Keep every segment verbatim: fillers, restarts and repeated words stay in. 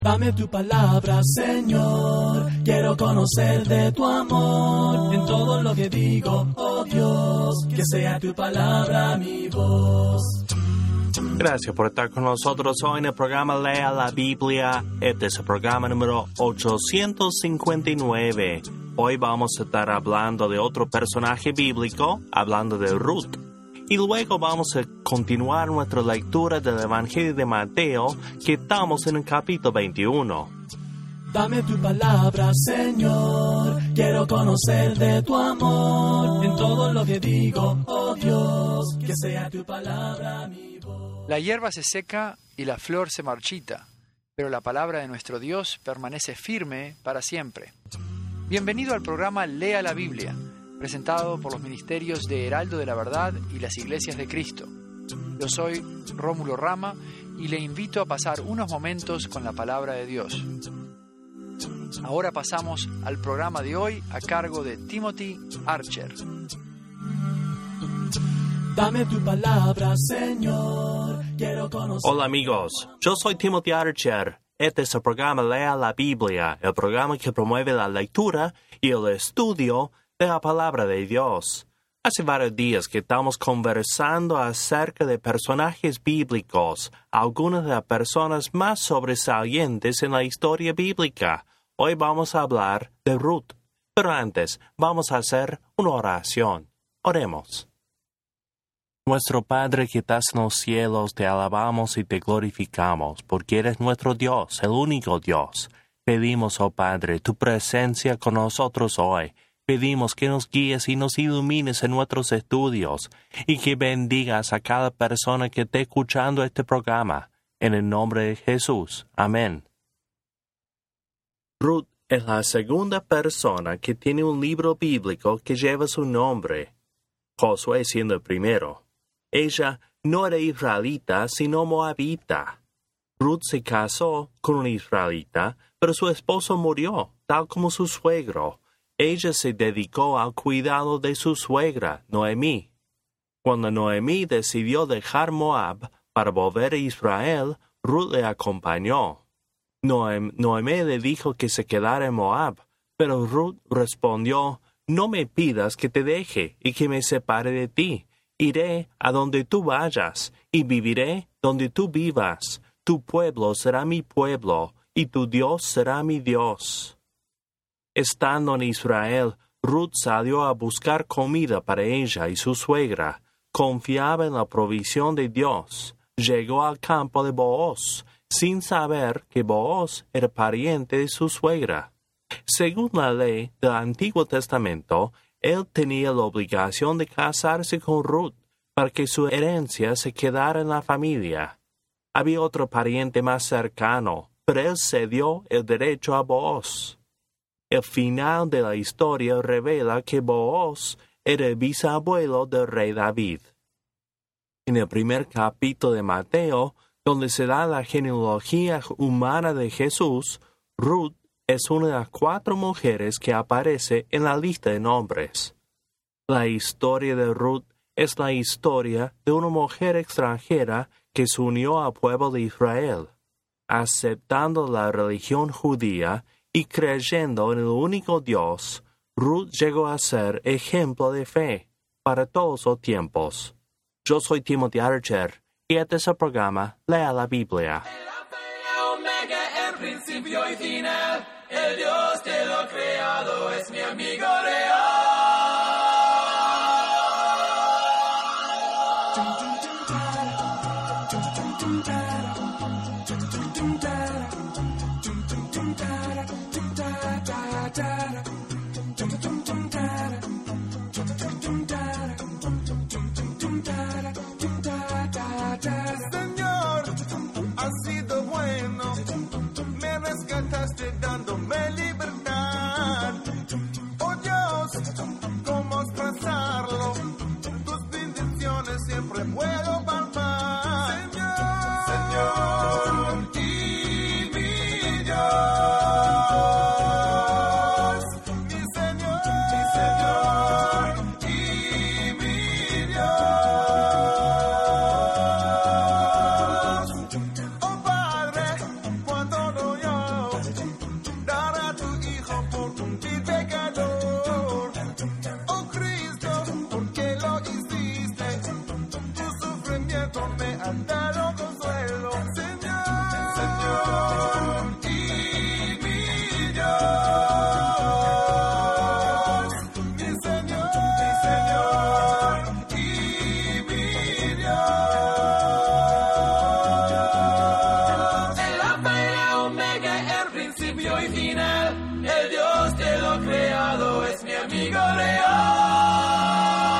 Dame tu palabra, Señor, quiero conocer de tu amor, en todo lo que digo, oh Dios, que sea tu palabra mi voz. Gracias por estar con nosotros hoy en el programa Lea la Biblia. Este es el programa número ochocientos cincuenta y nueve. Hoy vamos a estar hablando de otro personaje bíblico, hablando de Ruth. Y luego vamos a continuar nuestra lectura del Evangelio de Mateo, que estamos en el capítulo veintiuno. Dame tu palabra, Señor, quiero conocer de tu amor, en todo lo que digo, oh Dios, que sea tu palabra mi voz. La hierba se seca y la flor se marchita, pero la palabra de nuestro Dios permanece firme para siempre. Bienvenido al programa Lea la Biblia, presentado por los ministerios de Heraldo de la Verdad y las Iglesias de Cristo. Yo soy Rómulo Rama y le invito a pasar unos momentos con la palabra de Dios. Ahora pasamos al programa de hoy a cargo de Timothy Archer. Dame tu palabra, Señor, quiero conocer... Hola amigos, yo soy Timothy Archer. Este es el programa Lea la Biblia, el programa que promueve la lectura y el estudio de la palabra de Dios. Hace varios días que estamos conversando acerca de personajes bíblicos, algunas de las personas más sobresalientes en la historia bíblica. Hoy vamos a hablar de Ruth, pero antes vamos a hacer una oración. Oremos. Nuestro Padre que estás en los cielos, te alabamos y te glorificamos, porque eres nuestro Dios, el único Dios. Pedimos, oh Padre, tu presencia con nosotros hoy. Pedimos que nos guíes y nos ilumines en nuestros estudios y que bendigas a cada persona que esté escuchando este programa. En el nombre de Jesús. Amén. Ruth es la segunda persona que tiene un libro bíblico que lleva su nombre, Josué siendo el primero. Ella no era israelita, sino moabita. Ruth se casó con un israelita, pero su esposo murió, tal como su suegro. Ella se dedicó al cuidado de su suegra, Noemí. Cuando Noemí decidió dejar Moab para volver a Israel, Ruth le acompañó. Noem, Noemí le dijo que se quedara en Moab, pero Ruth respondió, «No me pidas que te deje y que me separe de ti. Iré a donde tú vayas y viviré donde tú vivas. Tu pueblo será mi pueblo y tu Dios será mi Dios». Estando en Israel, Ruth salió a buscar comida para ella y su suegra. Confiaba en la provisión de Dios. Llegó al campo de Booz, sin saber que Booz era pariente de su suegra. Según la ley del Antiguo Testamento, él tenía la obligación de casarse con Ruth para que su herencia se quedara en la familia. Había otro pariente más cercano, pero él cedió el derecho a Booz. El final de la historia revela que Booz era el bisabuelo del rey David. En el primer capítulo de Mateo, donde se da la genealogía humana de Jesús, Ruth es una de las cuatro mujeres que aparece en la lista de nombres. La historia de Ruth es la historia de una mujer extranjera que se unió al pueblo de Israel, aceptando la religión judía y creyendo en el único Dios. Ruth llegó a ser ejemplo de fe para todos los tiempos. Yo soy Timothy Archer y este es el programa Lea la Biblia. El alfa y la omega, el principio y final, el Dios de lo creado es mi amigo real. Señor, has sido bueno, me rescataste dándome libertad. y final, el Dios de lo creado es mi amigo real.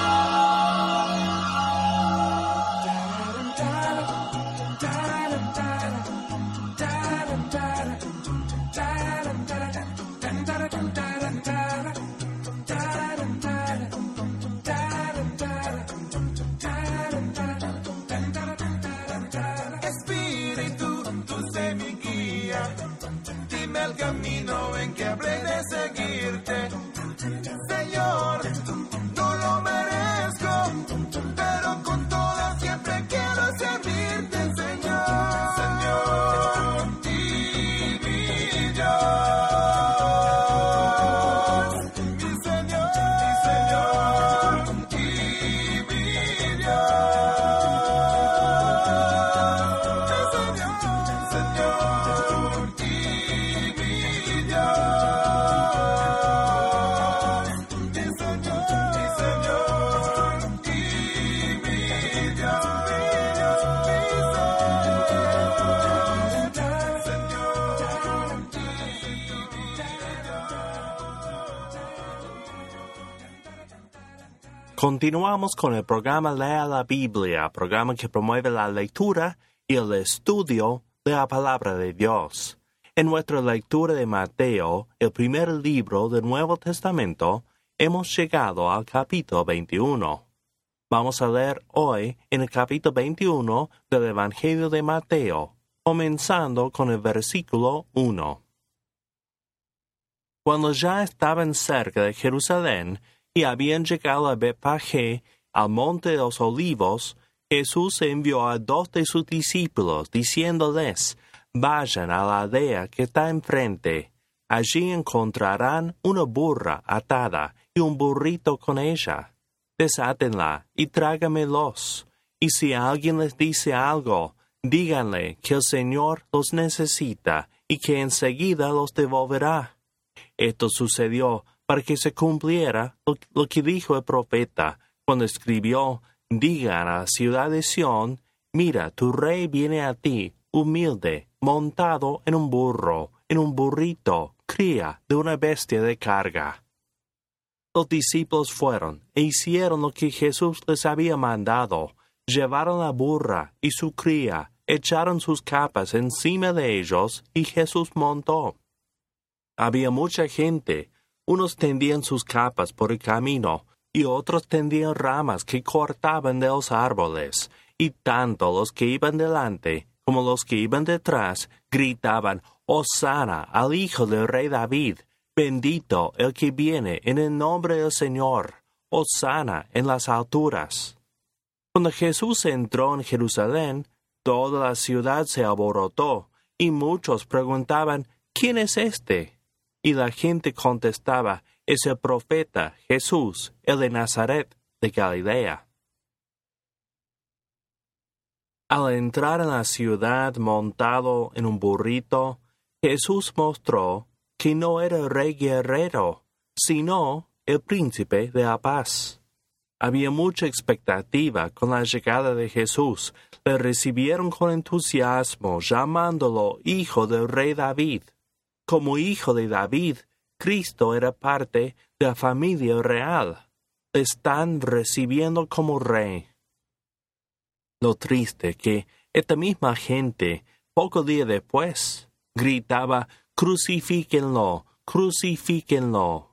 Espíritu, tú sé mi guía, dime el camino en que habré de seguirte. Señor, no lo merezco, pero con todo siempre quiero servirte, Señor. Señor, y mi Dios, mi Señor, mi Señor, y mi Dios, mi Señor, Señor, y mi Dios. Continuamos con el programa Lea la Biblia, programa que promueve la lectura y el estudio de la palabra de Dios. En nuestra lectura de Mateo, el primer libro del Nuevo Testamento, hemos llegado al capítulo veintiuno. Vamos a leer hoy en el capítulo veintiuno del Evangelio de Mateo, comenzando con el versículo uno. Cuando ya estaban cerca de Jerusalén y habían llegado a Betfagé, al monte de los olivos, Jesús envió a dos de sus discípulos, diciéndoles: vayan a la aldea que está enfrente. Allí encontrarán una burra atada y un burrito con ella. Desátenla y trágamelos. Y si alguien les dice algo, díganle que el Señor los necesita y que enseguida los devolverá. Esto sucedió para que se cumpliera lo, lo que dijo el profeta cuando escribió: digan a la ciudad de Sión, mira, tu rey viene a ti, humilde, montado en un burro, en un burrito, cría de una bestia de carga. Los discípulos fueron e hicieron lo que Jesús les había mandado. Llevaron la burra y su cría, echaron sus capas encima de ellos y Jesús montó. Había mucha gente. Unos tendían sus capas por el camino, y otros tendían ramas que cortaban de los árboles, y tanto los que iban delante como los que iban detrás gritaban: Hosana al Hijo del Rey David, bendito el que viene en el nombre del Señor, Hosana en las alturas. Cuando Jesús entró en Jerusalén, toda la ciudad se alborotó, y muchos preguntaban: ¿quién es este? Y la gente contestaba: es el profeta Jesús, el de Nazaret, de Galilea. Al entrar en la ciudad montado en un burrito, Jesús mostró que no era el rey guerrero, sino el príncipe de la paz. Había mucha expectativa con la llegada de Jesús. Le recibieron con entusiasmo, llamándolo Hijo del Rey David. Como hijo de David, Cristo era parte de la familia real. Le están recibiendo como rey. Lo triste que esta misma gente, poco día después, gritaba: crucifíquenlo, crucifíquenlo.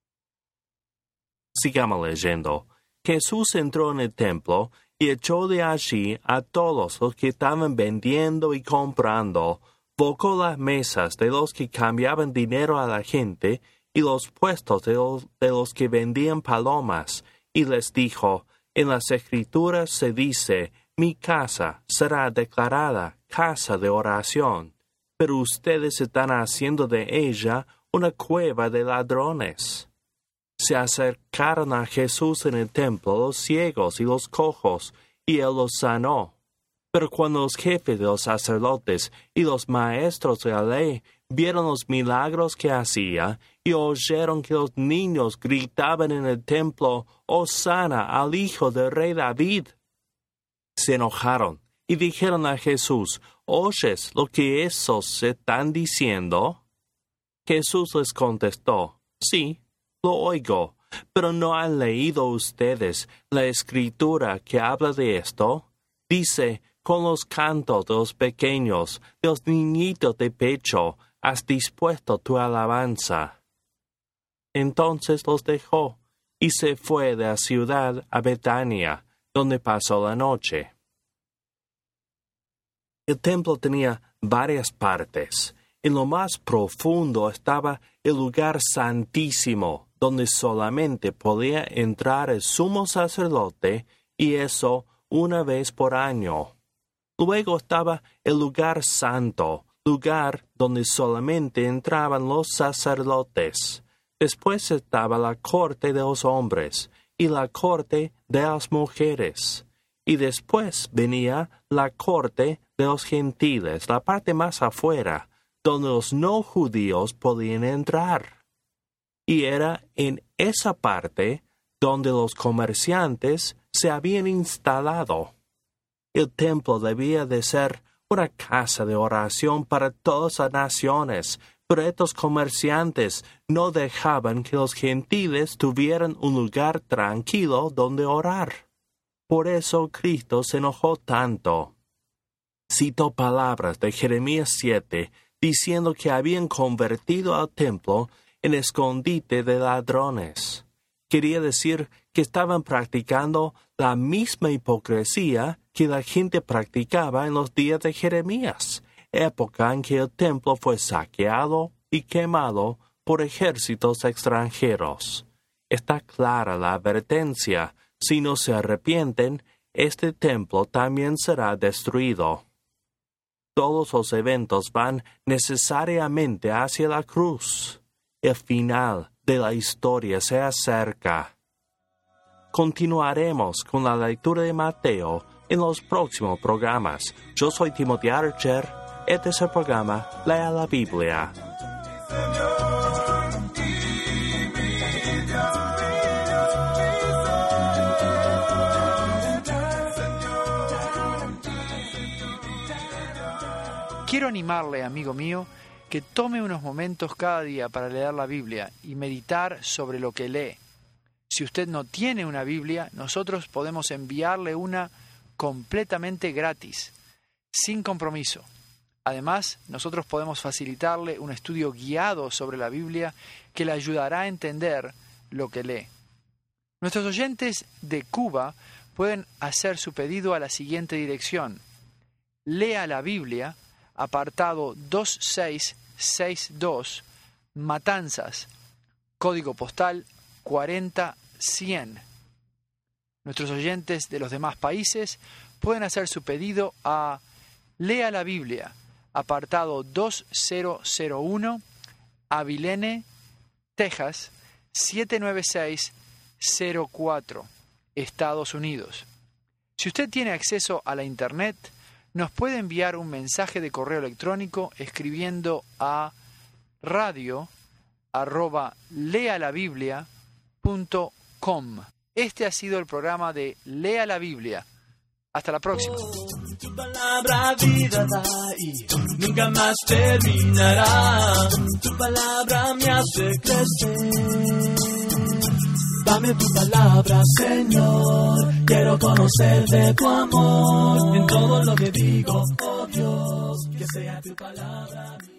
Sigamos leyendo. Jesús entró en el templo y echó de allí a todos los que estaban vendiendo y comprando. Volcó las mesas de los que cambiaban dinero a la gente y los puestos de los, de los que vendían palomas, y les dijo: en las Escrituras se dice: mi casa será declarada casa de oración, pero ustedes están haciendo de ella una cueva de ladrones. Se acercaron a Jesús en el templo los ciegos y los cojos, y él los sanó. Pero cuando los jefes de los sacerdotes y los maestros de la ley vieron los milagros que hacía y oyeron que los niños gritaban en el templo: Hosana al Hijo del Rey David, se enojaron y dijeron a Jesús: ¿oyes lo que esos se están diciendo? Jesús les contestó, sí, lo oigo, pero ¿no han leído ustedes la escritura que habla de esto? Dice, con los cantos de los pequeños, de los niñitos de pecho, has dispuesto tu alabanza. Entonces los dejó, y se fue de la ciudad a Betania, donde pasó la noche. El templo tenía varias partes. En lo más profundo estaba el lugar santísimo, donde solamente podía entrar el sumo sacerdote, y eso una vez por año. Luego estaba el lugar santo, lugar donde solamente entraban los sacerdotes. Después estaba la corte de los hombres y la corte de las mujeres. Y después venía la corte de los gentiles, la parte más afuera, donde los no judíos podían entrar. Y era en esa parte donde los comerciantes se habían instalado. El templo debía de ser una casa de oración para todas las naciones, pero estos comerciantes no dejaban que los gentiles tuvieran un lugar tranquilo donde orar. Por eso Cristo se enojó tanto. Citó palabras de Jeremías siete, diciendo que habían convertido al templo en escondite de ladrones. Quería decir que estaban practicando la misma hipocresía que la gente practicaba en los días de Jeremías, época en que el templo fue saqueado y quemado por ejércitos extranjeros. Está clara la advertencia: si no se arrepienten, este templo también será destruido. Todos los eventos van necesariamente hacia la cruz. El final de la historia se acerca. Continuaremos con la lectura de Mateo en los próximos programas. Yo soy Timothy Archer. Este es el programa Lea la Biblia. Quiero animarle, amigo mío, que tome unos momentos cada día para leer la Biblia y meditar sobre lo que lee. Si usted no tiene una Biblia, nosotros podemos enviarle una completamente gratis, sin compromiso. Además, nosotros podemos facilitarle un estudio guiado sobre la Biblia que le ayudará a entender lo que lee. Nuestros oyentes de Cuba pueden hacer su pedido a la siguiente dirección: Lea la Biblia, apartado dos seis seis dos, Matanzas, código postal cuarenta cien. Nuestros oyentes de los demás países pueden hacer su pedido a Lea la Biblia, apartado dos cero cero uno, Abilene, Texas, siete nueve seis cero cuatro, Estados Unidos. Si usted tiene acceso a la Internet, nos puede enviar un mensaje de correo electrónico escribiendo a radio arroba lealabiblia punto com. Este ha sido el programa de Lea la Biblia. Hasta la próxima. Tu palabra vida da y nunca más terminará. Tu palabra me hace crecer. Dame tu palabra, Señor. Quiero conocer de tu amor. En todo lo que digo, oh Dios, que sea tu palabra.